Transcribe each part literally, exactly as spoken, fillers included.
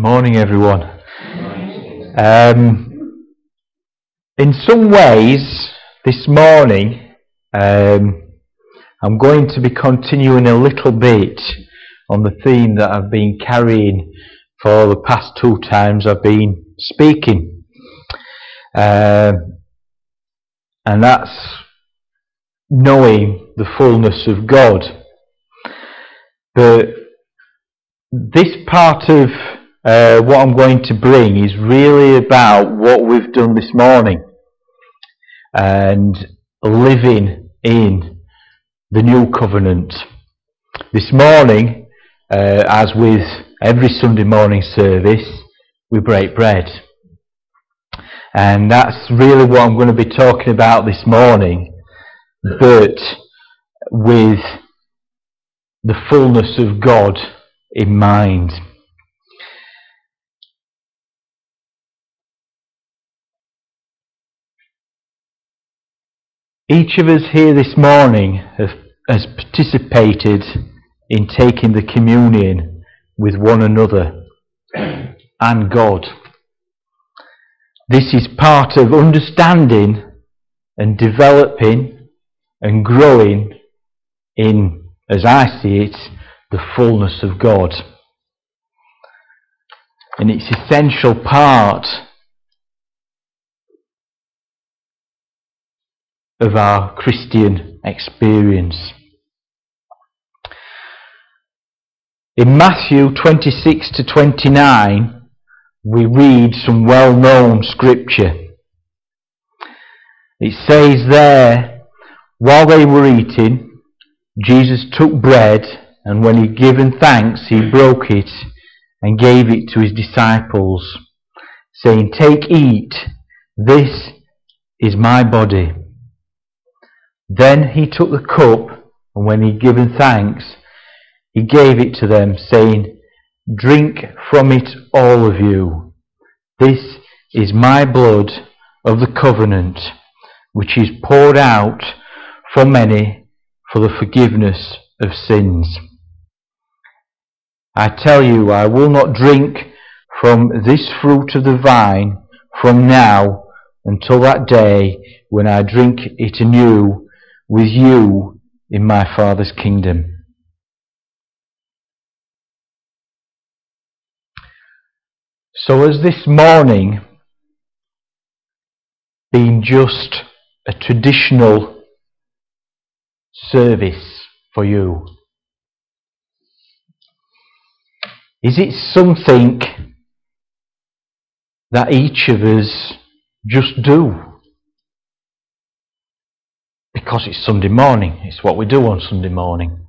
Morning, everyone. Um, in some ways, this morning, um, I'm going to be continuing a little bit on the theme that I've been carrying for the past two times I've been speaking. Um, and that's knowing the fullness of God. But this part of uh, what I'm going to bring is really about what we've done this morning and living in the new covenant. This morning, uh, as with every Sunday morning service, we break bread. And that's really what I'm going to be talking about this morning, but with the fullness of God in mind. Each of us here this morning has, has participated in taking the communion with one another and God. This is part of understanding and developing and growing in, as I see it, the fullness of God. And it's an essential part of our Christian experience. In Matthew twenty-six to twenty-nine, we read some well-known scripture. It says there, while they were eating, Jesus took bread, and when he'd given thanks, he broke it and gave it to his disciples, saying, "Take, eat, this is my body." Then he took the cup, and when he'd given thanks, he gave it to them, saying, "Drink from it, all of you. This is my blood of the covenant, which is poured out for many for the forgiveness of sins. I tell you, I will not drink from this fruit of the vine from now until that day when I drink it anew with you in my Father's kingdom." So as this morning being just a traditional service for you, is it something that each of us just do? Because it's Sunday morning, it's what we do on Sunday morning.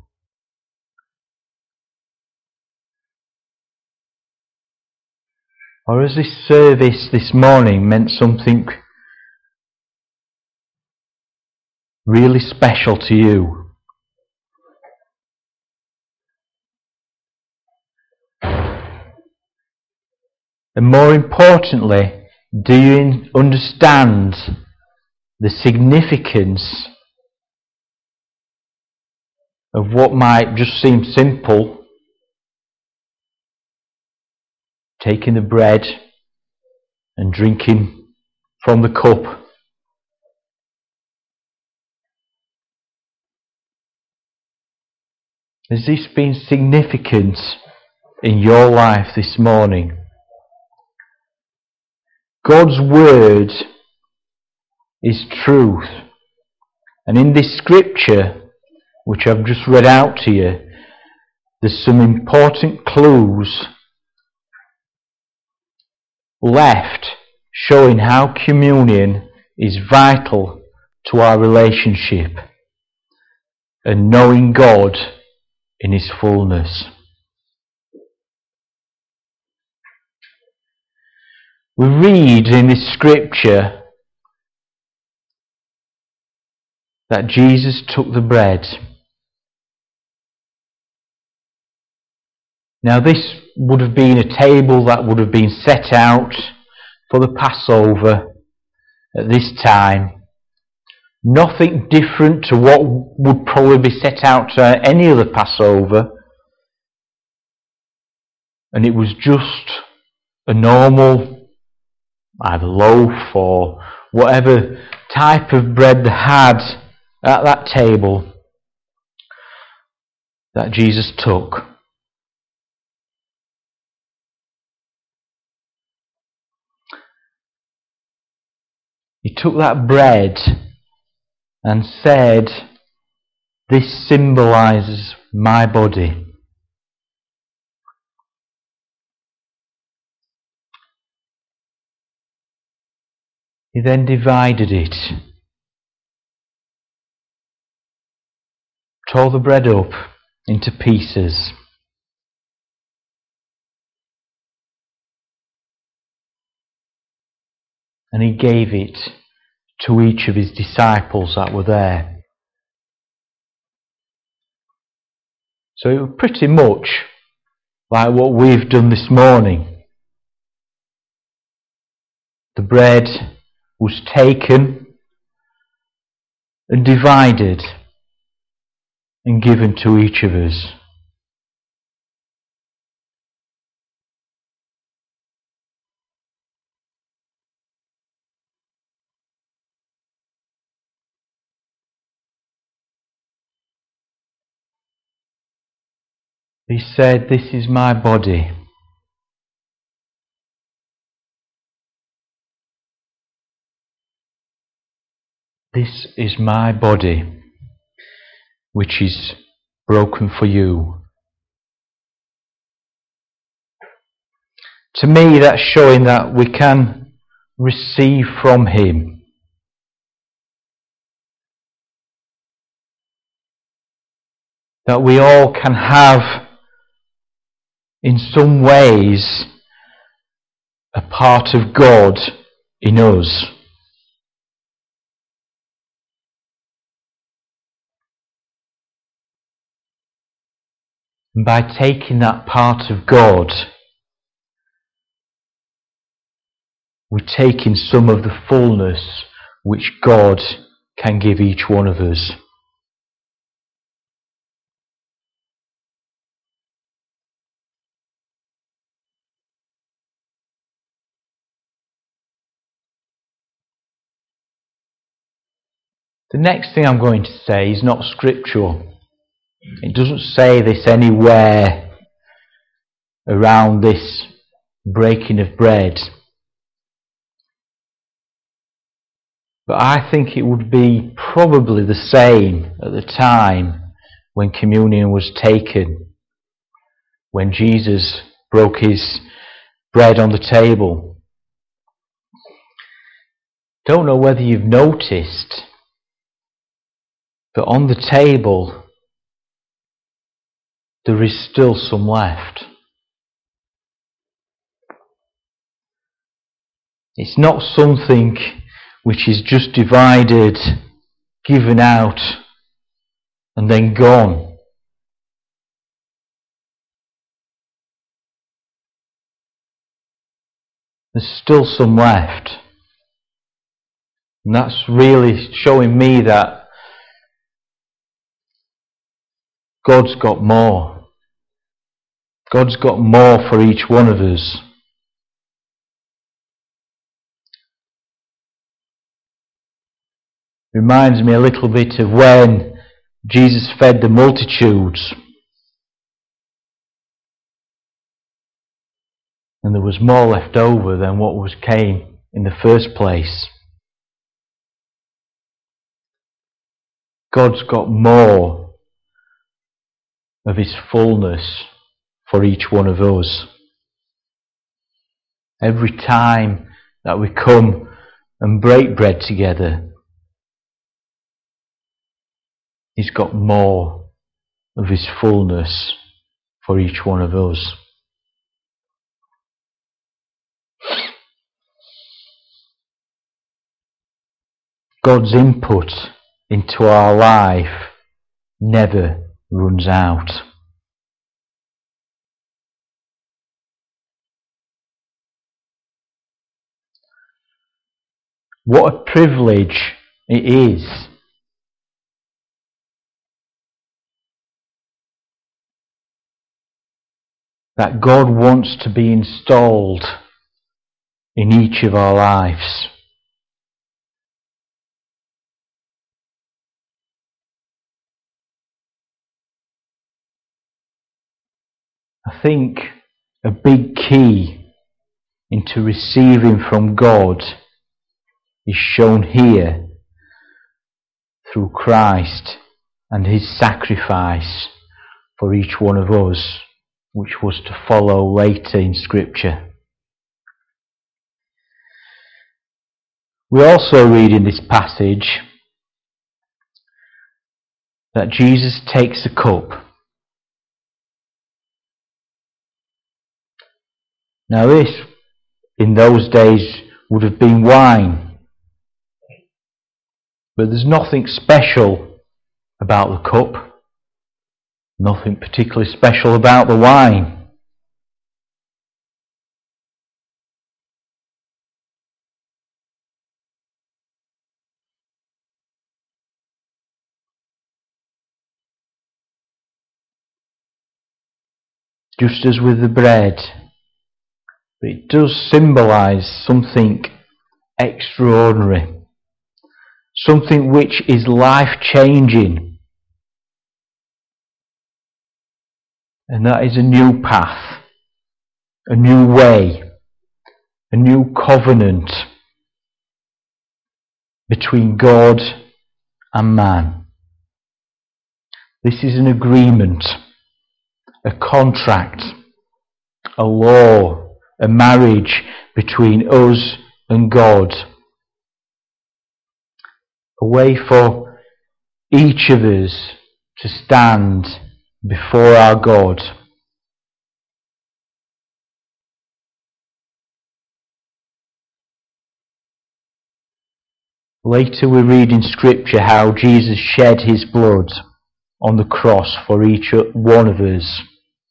Or has this service this morning meant something really special to you? And more importantly, do you understand the significance of what might just seem simple, taking the bread and drinking from the cup? Has this been significant in your life this morning? God's word is truth. And in this scripture, which I've just read out to you, there's some important clues left showing how communion is vital to our relationship and knowing God in his fullness. We read in this scripture that Jesus took the bread. Now this would have been a table that would have been set out for the Passover at this time. Nothing different to what would probably be set out at any other Passover. And it was just a normal, either loaf or whatever type of bread they had at that table that Jesus took. He took that bread and said, "This symbolises my body." He then divided it, tore the bread up into pieces, and he gave it to each of his disciples that were there. So it was pretty much like what we've done this morning. The bread was taken and divided and given to each of us. He said, "This is my body." This is my body, which is broken for you. To me, that's showing that we can receive from him. That we all can have, in some ways, a part of God in us. And by taking that part of God, we're taking some of the fullness which God can give each one of us. The next thing I'm going to say is not scriptural. It doesn't say this anywhere around this breaking of bread. But I think it would be probably the same at the time when communion was taken, when Jesus broke his bread on the table. Don't know whether you've noticed, but on the table there is still some left. It's not something which is just divided, given out, and then gone. There's still some left. And that's really showing me that God's got more. God's got more for each one of us. Reminds me a little bit of when Jesus fed the multitudes. And there was more left over than what was came in the first place. God's got more of his fullness for each one of us. Every time that we come and break bread together, he's got more of his fullness for each one of us. God's input into our life never runs out. What a privilege it is that God wants to be installed in each of our lives. I think a big key into receiving from God is shown here through Christ and his sacrifice for each one of us, which was to follow later in Scripture. We also read in this passage that Jesus takes a cup. Now this, in those days, would have been wine. But there's nothing special about the cup. Nothing particularly special about the wine. Just as with the bread. But it does symbolise something extraordinary. Something which is life-changing. And that is a new path, a new way, a new covenant between God and man. This is an agreement, a contract, a law, a marriage between us and God. A way for each of us to stand before our God. Later we read in Scripture how Jesus shed his blood on the cross for each one of us.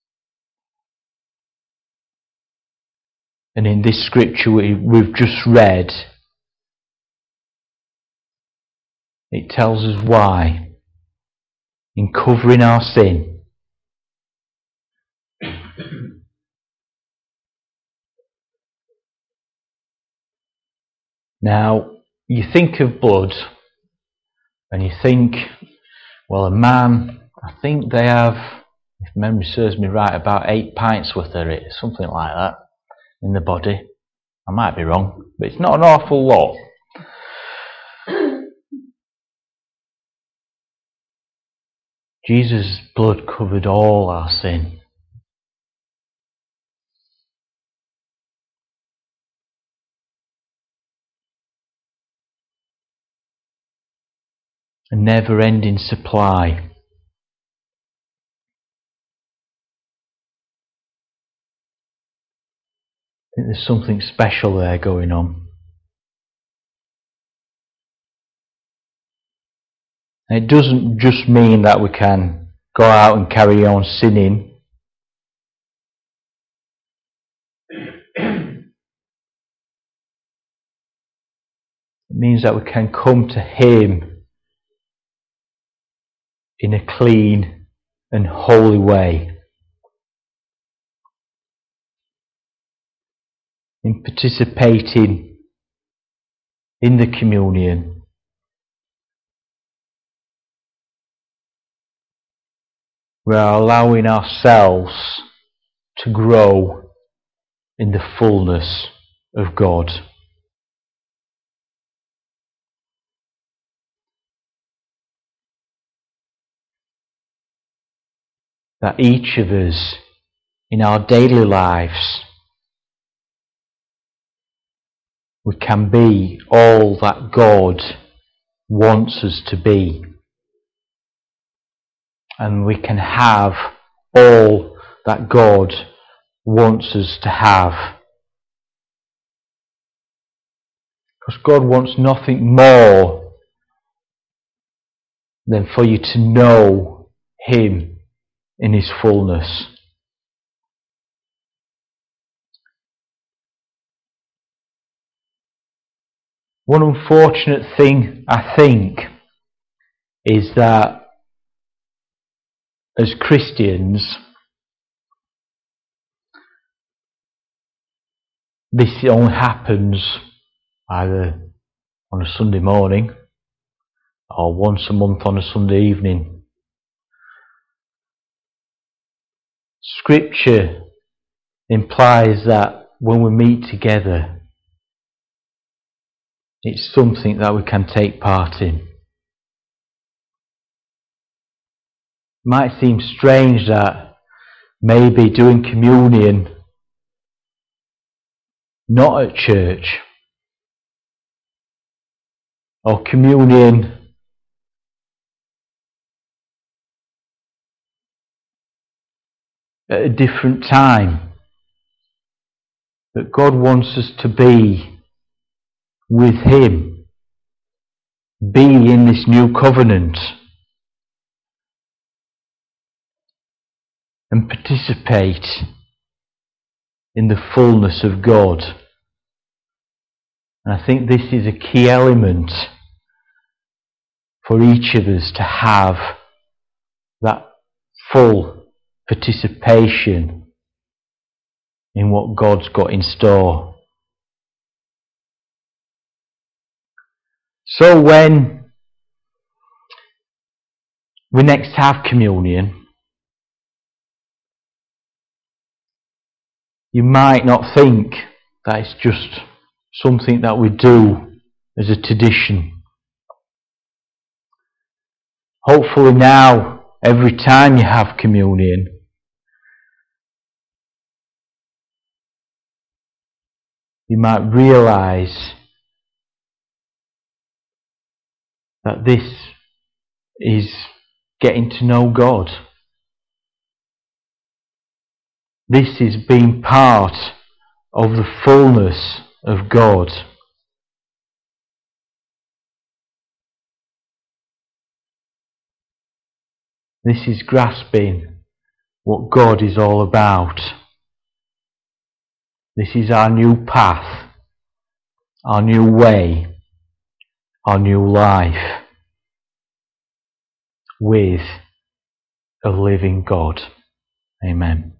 And in this Scripture we've just read, it tells us why. In covering our sin. Now, you think of blood, and you think, well, a man, I think they have, if memory serves me right, about eight pints worth of it, something like that, in the body. I might be wrong, but it's not an awful lot. Jesus' blood covered all our sin. A never-ending supply. I think there's something special there going on. And it doesn't just mean that we can go out and carry on sinning. It means that we can come to him in a clean and holy way. In participating in the communion. We are allowing ourselves to grow in the fullness of God. That each of us in our daily lives we can be all that God wants us to be. And we can have all that God wants us to have. Because God wants nothing more than for you to know him in his fullness. One unfortunate thing, I think, is that as Christians, this only happens either on a Sunday morning or once a month on a Sunday evening. Scripture implies that when we meet together, it's something that we can take part in. It might seem strange that maybe doing communion not at church, or communion at a different time, that God wants us to be with Him, be in this new covenant, and participate in the fullness of God. And I think this is a key element for each of us to have that full participation in what God's got in store. So when we next have communion, you might not think that it's just something that we do as a tradition. Hopefully now, every time you have communion, you might realise that this is getting to know God. This is being part of the fullness of God. This is grasping what God is all about. This is our new path, our new way, our new life with a living God. Amen.